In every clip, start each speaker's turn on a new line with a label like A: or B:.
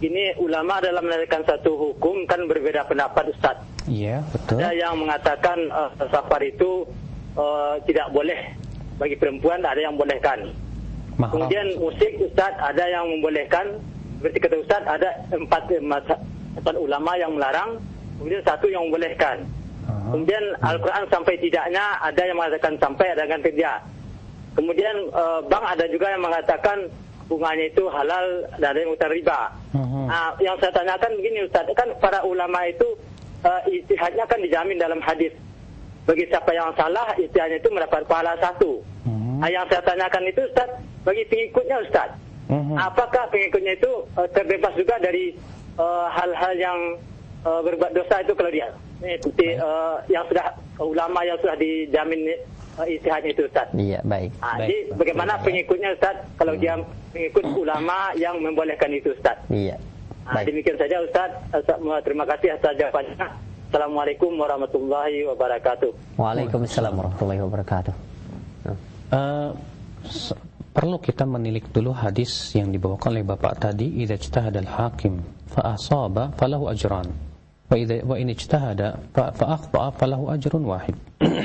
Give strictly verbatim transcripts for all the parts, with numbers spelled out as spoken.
A: ini ulama dalam menentukan satu hukum kan berbeda pendapat, Ustaz.
B: Iya, betul.
A: Ada yang mengatakan uh, safar itu uh, tidak boleh bagi perempuan, ada yang bolehkan. Mahram. Kemudian musik, Ustaz, ada yang membolehkan. Seperti kata Ustaz, ada empat, empat ulama yang melarang, kemudian satu yang membolehkan. Uh-huh. Kemudian Al-Quran sampai tidaknya, ada yang mengatakan sampai, ada yang tidak. Kemudian uh, bang ada juga yang mengatakan bunganya itu halal dan ada yang mengatakan riba. Uh-huh. Nah, yang saya tanyakan begini, Ustaz, kan para ulama itu uh, ijtihadnya kan dijamin dalam hadis. Bagi siapa yang salah, ijtihadnya itu mendapat pahala satu. Uh-huh. Nah, yang saya tanyakan itu, Ustaz, bagi pengikutnya, Ustaz, uh-huh. apakah pengikutnya itu uh, terbebas juga dari uh, hal-hal yang uh, berbuat dosa itu kalau dia ikuti uh, yang sudah uh, ulama yang sudah dijamin uh, ijtihadnya itu, Ustaz.
B: Iya, baik.
A: Nah,
B: baik.
A: Jadi bagaimana baik. Pengikutnya, Ustaz, kalau hmm. dia mengikut ulama yang membolehkan itu, Ustaz?
B: Iya.
A: Nah, demikian saja, Ustaz. Terima kasih atas jawabannya. Assalamualaikum warahmatullahi wabarakatuh.
B: Waalaikumsalam warahmatullahi wabarakatuh. Uh, perlu kita menilik dulu hadis yang dibawakan oleh Bapak tadi, idza ijtahada al-hakim fa asaba falahu ajran wa idza wa in ijtahada fa akhta'a falahu ajrun wahid.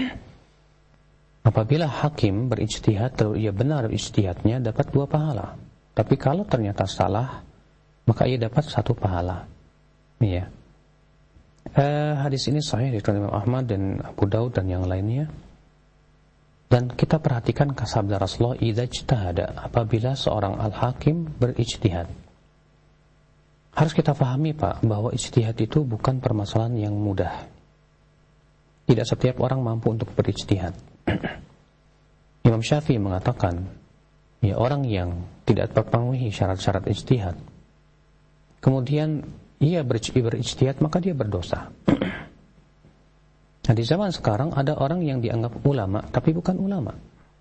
B: Apabila hakim berijtihad lalu ia benar ijtihadnya, dapat dua pahala. Tapi kalau ternyata salah, maka ia dapat satu pahala. Iya. Uh, hadis ini sahih dari Imam Ahmad dan Abu Daud dan yang lainnya. Dan kita perhatikan sabda Rasulullah, idza ijtahada, apabila seorang al-hakim berijtihad. Harus kita pahami, Pak, bahwa ijtihad itu bukan permasalahan yang mudah. Tidak setiap orang mampu untuk berijtihad. Imam Syafi'i mengatakan, ya, orang yang tidak terpenuhi syarat-syarat ijtihad, kemudian ia berijtihad, maka dia berdosa. Nah, di zaman sekarang ada orang yang dianggap ulama tapi bukan ulama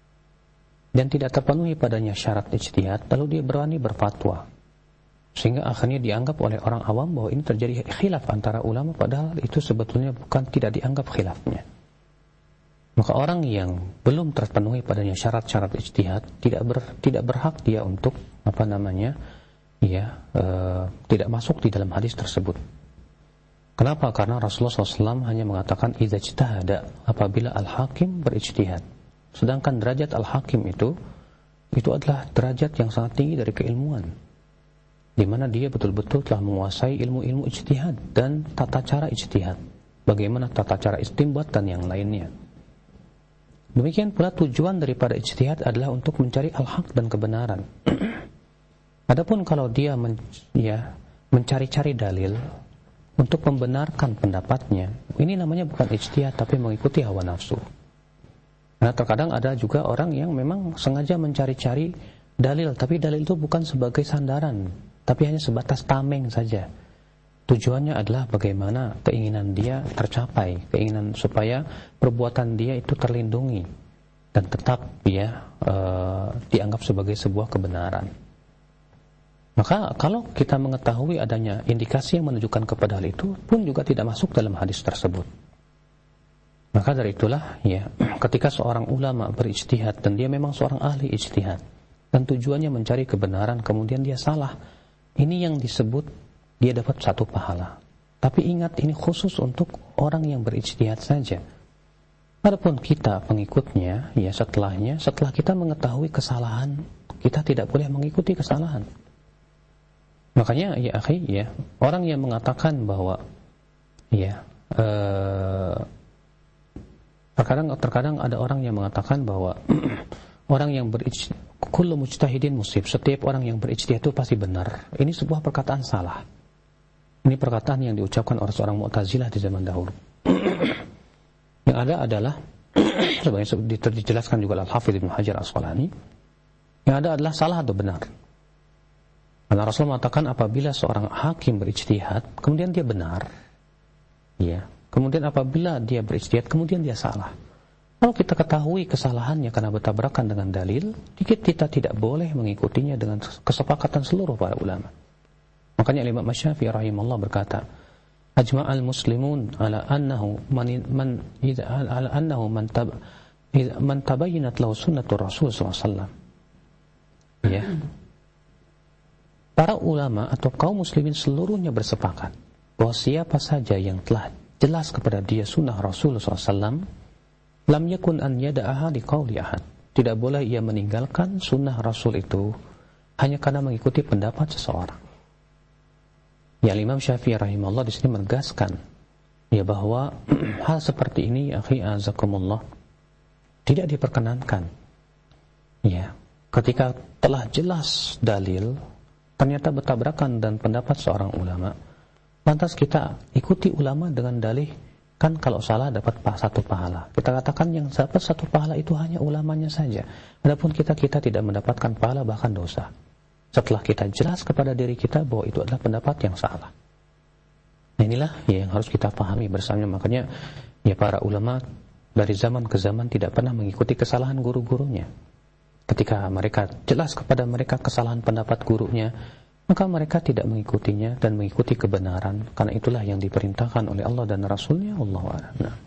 B: dan tidak terpenuhi padanya syarat ijtihad, lalu dia berani berfatwa sehingga akhirnya dianggap oleh orang awam bahwa ini terjadi khilaf antara ulama, padahal itu sebetulnya bukan, tidak dianggap khilafnya. Maka orang yang belum terpenuhi padanya syarat-syarat ijtihad tidak ber, tidak berhak dia untuk apa namanya ya e, tidak masuk di dalam hadis tersebut. Kenapa? Karena Rasulullah shallallahu alaihi wasallam hanya mengatakan idza ijtahada, apabila al-hakim berijtihad. Sedangkan derajat al-hakim itu itu adalah derajat yang sangat tinggi dari keilmuan, di mana dia betul-betul telah menguasai ilmu-ilmu ijtihad dan tata cara ijtihad, bagaimana tata cara istinbat dan yang lainnya. Demikian pula tujuan daripada ijtihad adalah untuk mencari al-haq dan kebenaran. Adapun kalau dia men, ya, mencari-cari dalil untuk membenarkan pendapatnya, ini namanya bukan ijtihad tapi mengikuti hawa nafsu. Nah, terkadang ada juga orang yang memang sengaja mencari-cari dalil, tapi dalil itu bukan sebagai sandaran, tapi hanya sebatas tameng saja. Tujuannya adalah bagaimana keinginan dia tercapai, keinginan supaya perbuatan dia itu terlindungi dan tetap ya e, dianggap sebagai sebuah kebenaran. Maka kalau kita mengetahui adanya indikasi yang menunjukkan kepada hal itu pun juga tidak masuk dalam hadis tersebut. Maka dari itulah ya, ketika seorang ulama berijtihad dan dia memang seorang ahli ijtihad dan tujuannya mencari kebenaran, kemudian dia salah, ini yang disebut dia dapat satu pahala. Tapi ingat, ini khusus untuk orang yang berijtihad saja. Adapun kita pengikutnya, ya setelahnya, setelah kita mengetahui kesalahan, kita tidak boleh mengikuti kesalahan. Makanya ya akhi, ya, orang yang mengatakan bahwa ya eh, terkadang terkadang ada orang yang mengatakan bahwa orang yang berijtihad, kullu mujtahidin musib, setiap orang yang berijtihad itu pasti benar. Ini sebuah perkataan salah. Ini perkataan yang diucapkan oleh seorang Mu'tazilah di zaman dahulu. Yang ada adalah sebagai dijelaskan juga oleh Al-Hafidz Ibnu Hajar Al-Asqalani, yang ada adalah salah atau benar. Karena Rasul mengatakan apabila seorang hakim berijtihad, kemudian dia benar, ya. Kemudian apabila dia berijtihad, kemudian dia salah. Kalau kita ketahui kesalahannya karena bertabrakan dengan dalil, dikit kita tidak boleh mengikutinya dengan kesepakatan seluruh para ulama. Makanya Imam Syafi'i rahimahullah berkata, ajma'al muslimun ala annahu man man ala annahu man tab man tabayyinat lahu sunnatur rasul sallallahu alaihi wasallam. Ya. para ulama atau kaum muslimin seluruhnya bersepakat bahwa siapa saja yang telah jelas kepada dia sunnah Rasulullah shallallahu alaihi wasallam, lam yakun an yada'aha liqauli ahad. Tidak boleh ia meninggalkan sunnah Rasul itu hanya karena mengikuti pendapat seseorang. Ya, Imam Syafi'i rahimahullah di sini menegaskan ya bahwa hal seperti ini, akhi azakumullah, tidak diperkenankan. Ya, ketika telah jelas dalil ternyata bertabrakan dan pendapat seorang ulama, lantas kita ikuti ulama dengan dalih, kan kalau salah dapat satu pahala. Kita katakan yang dapat satu pahala itu hanya ulamanya saja. Adapun kita kita tidak mendapatkan pahala, bahkan dosa. Setelah kita jelas kepada diri kita bahwa itu adalah pendapat yang salah. Nah, inilah ya yang harus kita pahami bersama. Makanya ya para ulama dari zaman ke zaman tidak pernah mengikuti kesalahan guru-gurunya. Ketika mereka jelas kepada mereka kesalahan pendapat gurunya, maka mereka tidak mengikutinya dan mengikuti kebenaran, karena itulah yang diperintahkan oleh Allah dan Rasulnya. Allahu a'lam.